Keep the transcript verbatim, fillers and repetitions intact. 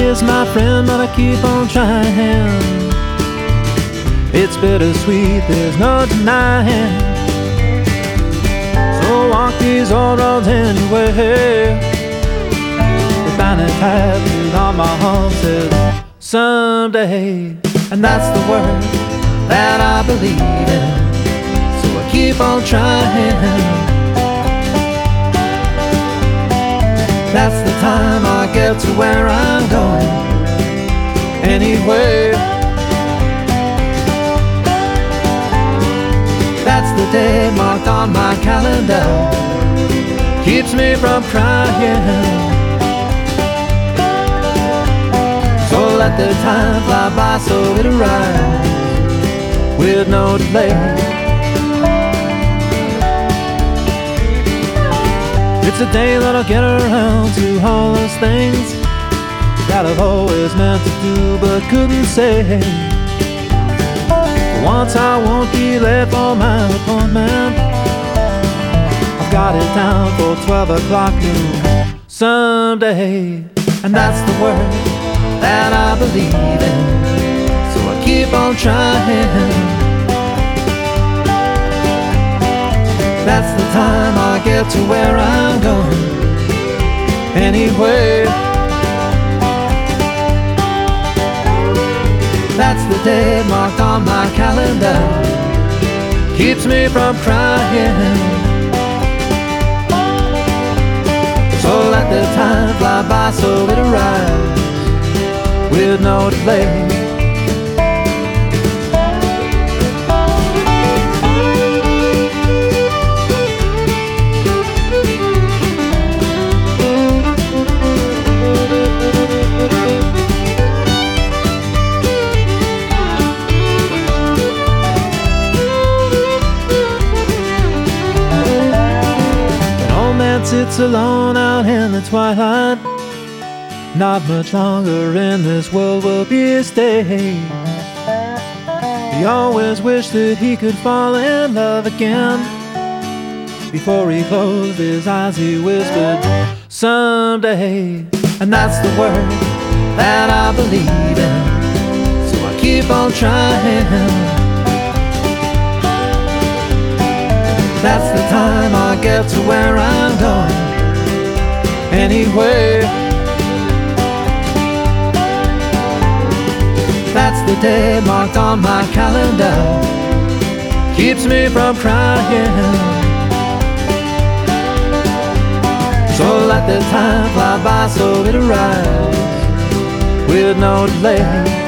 is my friend, but I keep on trying. It's bittersweet, there's no denying. So walk these old roads anyway. The banner tattooed on my home says someday, and that's the word that I believe in. So I keep on trying. That's the time I get to where I'm going. Anyway, that's the day marked on my calendar. Keeps me from crying. So let the time fly by so it'll rise with no delay. It's a day that I'll get around to all those things that I've always meant to do but couldn't say. For once I won't be late for my appointment. I've got it down for twelve o'clock noon someday. And that's the word that I believe in. So I keep on trying. That's the time I get to where I'm going. Anyway, that's the day marked on my calendar. Keeps me from crying. So let the time fly by so it'll rise with no delay. Sits alone out in the twilight. Not much longer in this world will be his day. He always wished that he could fall in love again. Before he closed his eyes he whispered someday. And that's the word that I believe in. So I keep on trying. That's the time I get to where I'm going. Anyway, that's the day marked on my calendar. Keeps me from crying. So let the time fly by so it'll rise with no delay.